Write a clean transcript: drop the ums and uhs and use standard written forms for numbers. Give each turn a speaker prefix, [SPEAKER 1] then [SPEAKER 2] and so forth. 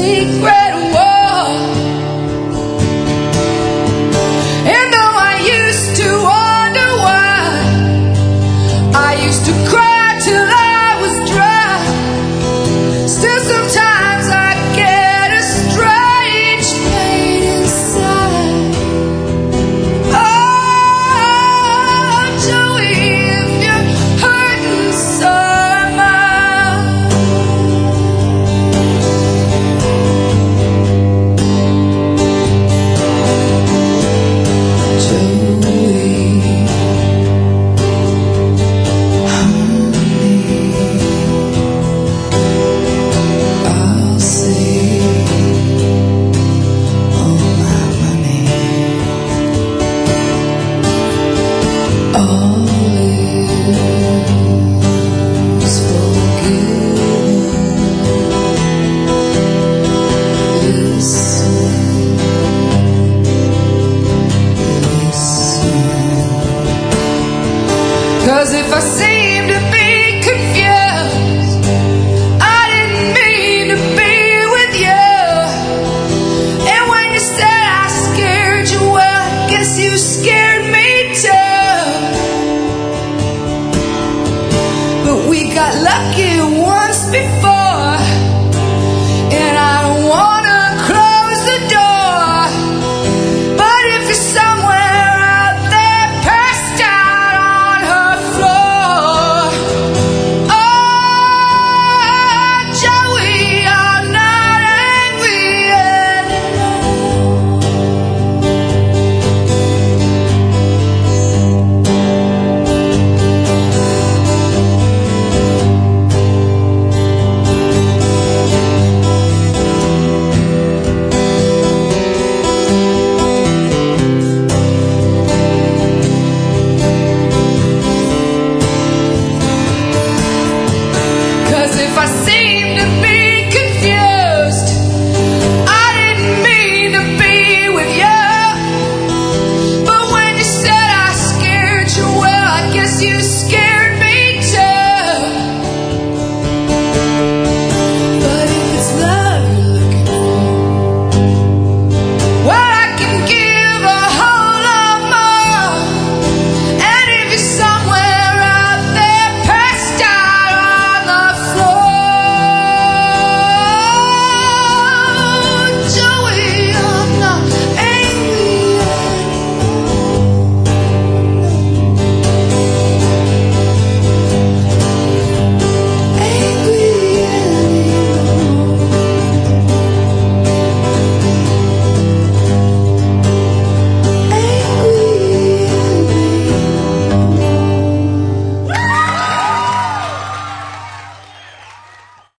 [SPEAKER 1] secret war. And though I used to wonder why, I used to cry till I was dry. Still sometimes I get a strange pain inside. Oh, Joey, if you're hurting, so am I. Cause if I seem to be confused, I didn't mean to be with you. And when you said I scared you, well, I guess you scared